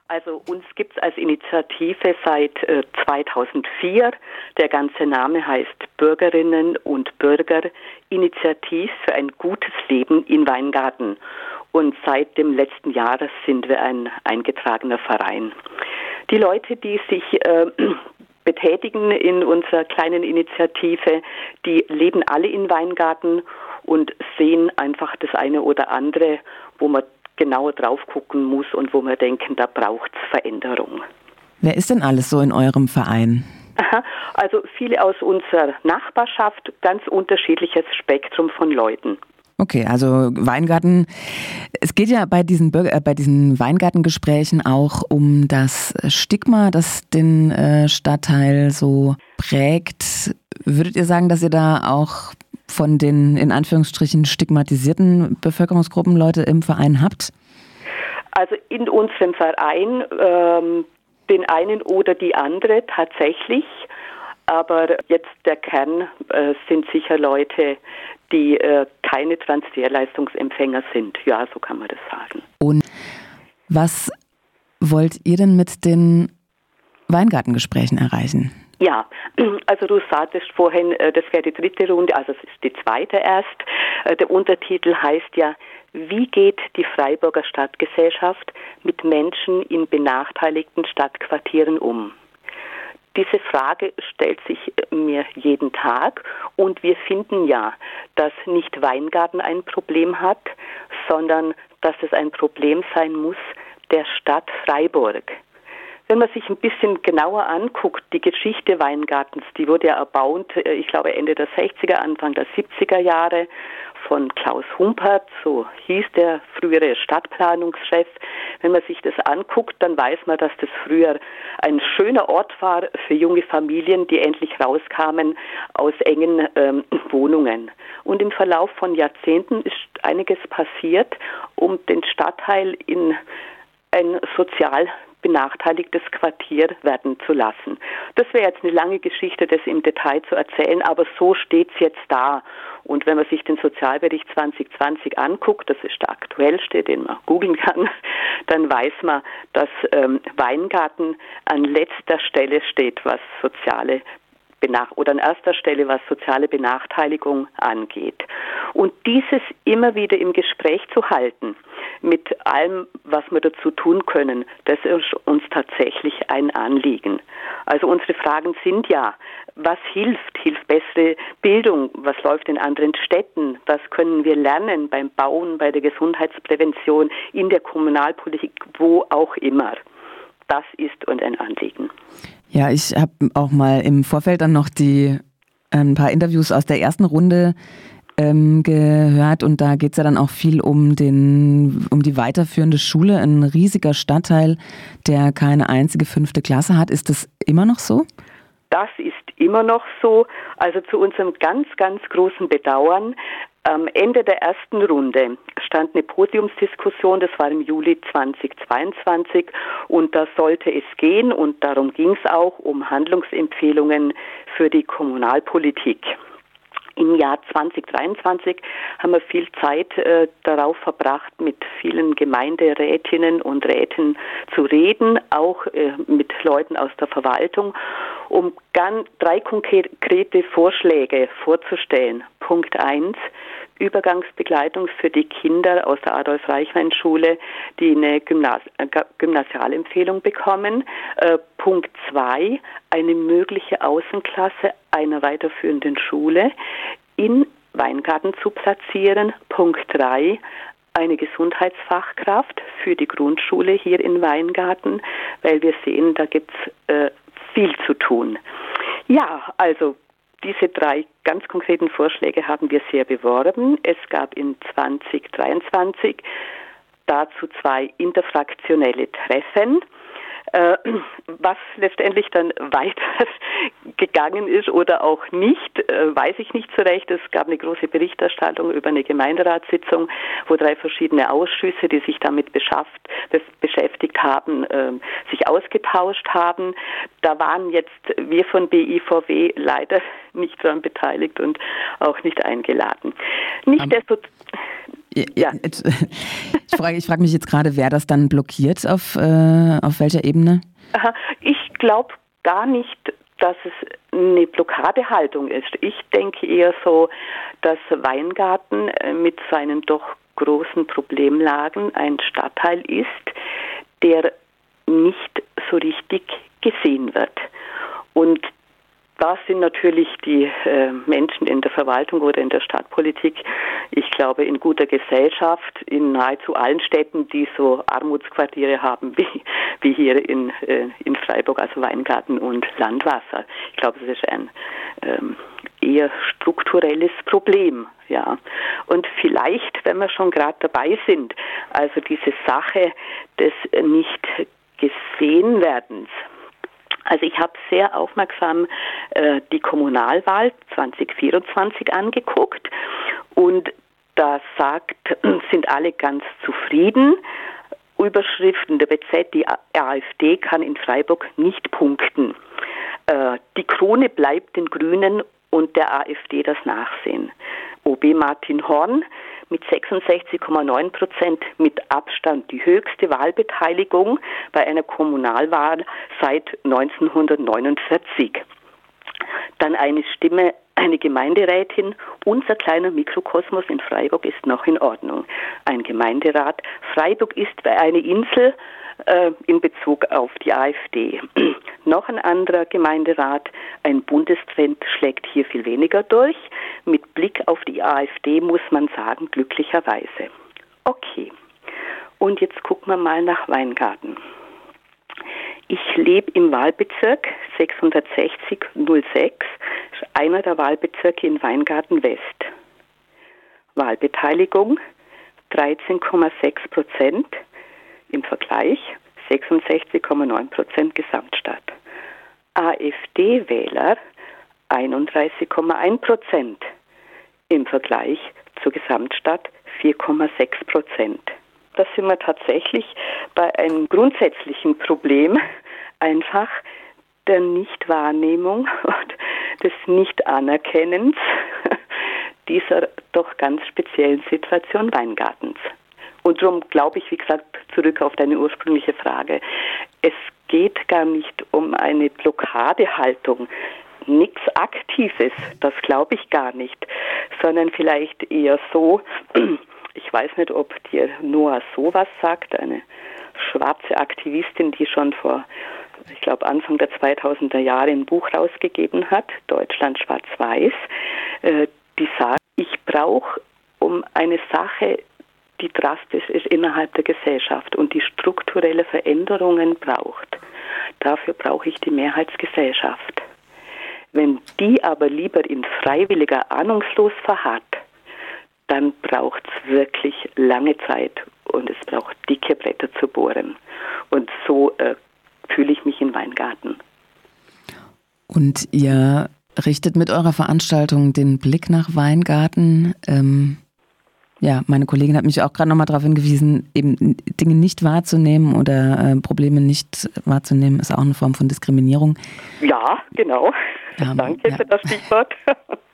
Also uns gibt es als Initiative seit 2004. Der ganze Name heißt Bürgerinnen und Bürger Initiativ für ein gutes Leben in Weingarten. Und seit dem letzten Jahr sind wir ein eingetragener Verein. Die Leute, die sich betätigen in unserer kleinen Initiative, die leben alle in Weingarten und sehen einfach das eine oder andere, wo man genauer drauf gucken muss und wo wir denken, da braucht es Veränderung. Wer ist denn alles so in eurem Verein? Also viele aus unserer Nachbarschaft, ganz unterschiedliches Spektrum von Leuten. Okay, also Weingarten. Es geht ja bei diesen Weingartengesprächen auch um das Stigma, das den Stadtteil so prägt. Würdet ihr sagen, dass ihr da auch von den in Anführungsstrichen stigmatisierten Bevölkerungsgruppen Leute im Verein habt? Also in unserem Verein den einen oder die andere tatsächlich. Aber jetzt der Kern sind sicher Leute, die keine Transferleistungsempfänger sind. Ja, so kann man das sagen. Und was wollt ihr denn mit den Weingartengesprächen erreichen? Ja, also du sagtest vorhin, das wäre die dritte Runde, also es ist die zweite erst. Der Untertitel heißt ja, wie geht die Freiburger Stadtgesellschaft mit Menschen in benachteiligten Stadtquartieren um? Diese Frage stellt sich mir jeden Tag und wir finden ja, dass nicht Weingarten ein Problem hat, sondern dass es ein Problem sein muss der Stadt Freiburg. Wenn man sich ein bisschen genauer anguckt, die Geschichte Weingartens, die wurde ja erbaut, ich glaube Ende der 60er, Anfang der 70er Jahre von Klaus Humpert, so hieß der frühere Stadtplanungschef. Wenn man sich das anguckt, dann weiß man, dass das früher ein schöner Ort war für junge Familien, die endlich rauskamen aus engen Wohnungen. Und im Verlauf von Jahrzehnten ist einiges passiert, um den Stadtteil in ein sozial benachteiligtes Quartier werden zu lassen. Das wäre jetzt eine lange Geschichte, das im Detail zu erzählen, aber so steht es jetzt da. Und wenn man sich den Sozialbericht 2020 anguckt, das ist der aktuellste, den man googeln kann, dann weiß man, dass Weingarten an letzter Stelle steht, was an erster Stelle, was soziale Benachteiligung angeht. Und dieses immer wieder im Gespräch zu halten, mit allem, was wir dazu tun können, das ist uns tatsächlich ein Anliegen. Also unsere Fragen sind ja, was hilft? Hilft bessere Bildung? Was läuft in anderen Städten? Was können wir lernen beim Bauen, bei der Gesundheitsprävention, in der Kommunalpolitik, wo auch immer? Das ist uns ein Anliegen. Ja, ich habe auch mal im Vorfeld dann noch ein paar Interviews aus der ersten Runde gehört und da geht es ja dann auch viel um die weiterführende Schule, ein riesiger Stadtteil, der keine einzige 5. Klasse hat. Ist das immer noch so? Das ist immer noch so. Also zu unserem ganz, ganz großen Bedauern. Am Ende der ersten Runde stand eine Podiumsdiskussion, das war im Juli 2022 und da sollte es gehen und darum ging es auch um Handlungsempfehlungen für die Kommunalpolitik. Im Jahr 2023 haben wir viel Zeit darauf verbracht, mit vielen Gemeinderätinnen und Räten zu reden, auch mit Leuten aus der Verwaltung, um 3 konkrete Vorschläge vorzustellen. Punkt 1, Übergangsbegleitung für die Kinder aus der Adolf-Reichwein-Schule, die eine Gymnasialempfehlung bekommen. Punkt 2, eine mögliche Außenklasse einer weiterführenden Schule in Weingarten zu platzieren. Punkt 3, eine Gesundheitsfachkraft für die Grundschule hier in Weingarten, weil wir sehen, da gibt es viel zu tun. Ja, also diese 3 ganz konkreten Vorschläge haben wir sehr beworben. Es gab in 2023 dazu 2 interfraktionelle Treffen. Was letztendlich dann weiter gegangen ist oder auch nicht, weiß ich nicht so recht. Es gab eine große Berichterstattung über eine Gemeinderatssitzung, wo 3 verschiedene Ausschüsse, die sich damit beschäftigt haben, sich ausgetauscht haben. Da waren jetzt wir von BIVW leider nicht daran beteiligt und auch nicht eingeladen. Ja. Ich frage mich jetzt gerade, wer das dann blockiert, auf welcher Ebene? Ich glaube gar nicht, dass es eine Blockadehaltung ist. Ich denke eher so, dass Weingarten mit seinen doch großen Problemlagen ein Stadtteil ist, der nicht so richtig gesehen wird. Und da sind natürlich die Menschen in der Verwaltung oder in der Stadtpolitik, ich glaube, in guter Gesellschaft in nahezu allen Städten, die so Armutsquartiere haben wie hier in Freiburg, also Weingarten und Landwasser. Ich glaube, das ist ein eher strukturelles Problem. Ja. Und vielleicht, wenn wir schon gerade dabei sind, also diese Sache des nicht gesehen werdens. Also ich habe sehr aufmerksam die Kommunalwahl 2024 angeguckt und da sind alle ganz zufrieden. Überschriften der BZ, die AfD kann in Freiburg nicht punkten. Die Krone bleibt den Grünen und der AfD das Nachsehen. OB Martin Horn mit 66,9% mit Abstand die höchste Wahlbeteiligung bei einer Kommunalwahl seit 1949. Dann eine Stimme, eine Gemeinderätin. Unser kleiner Mikrokosmos in Freiburg ist noch in Ordnung. Ein Gemeinderat. Freiburg ist eine Insel in Bezug auf die AfD. Noch ein anderer Gemeinderat. Ein Bundestrend schlägt hier viel weniger durch. Mit Blick auf die AfD muss man sagen, glücklicherweise. Okay. Und jetzt gucken wir mal nach Weingarten. Ich lebe im Wahlbezirk 660-06, einer der Wahlbezirke in Weingarten West. Wahlbeteiligung 13,6%, im Vergleich 66,9% Gesamtstadt. AfD-Wähler 31,1%, im Vergleich zur Gesamtstadt 4,6%. Da sind wir tatsächlich bei einem grundsätzlichen Problem, einfach der Nichtwahrnehmung und des Nichtanerkennens dieser doch ganz speziellen Situation Weingartens. Und darum glaube ich, wie gesagt, zurück auf deine ursprüngliche Frage, es geht gar nicht um eine Blockadehaltung, nichts Aktives, das glaube ich gar nicht, sondern vielleicht eher so, ich weiß nicht, ob dir Noah sowas sagt, eine schwarze Aktivistin, die schon vor, ich glaube, Anfang der 2000er Jahre ein Buch rausgegeben hat, Deutschland schwarz-weiß, die sagt, ich brauche um eine Sache, die drastisch ist innerhalb der Gesellschaft und die strukturelle Veränderungen braucht. Dafür brauche ich die Mehrheitsgesellschaft. Wenn die aber lieber in freiwilliger Ahnungslos verharrt, dann braucht es wirklich lange Zeit und es braucht dicke Bretter zu bohren. Und so fühle ich mich in Weingarten. Und ihr richtet mit eurer Veranstaltung den Blick nach Weingarten. Ja, meine Kollegin hat mich auch gerade nochmal darauf hingewiesen, eben Dinge nicht wahrzunehmen oder Probleme nicht wahrzunehmen, ist auch eine Form von Diskriminierung. Ja, genau. Danke für das Stichwort.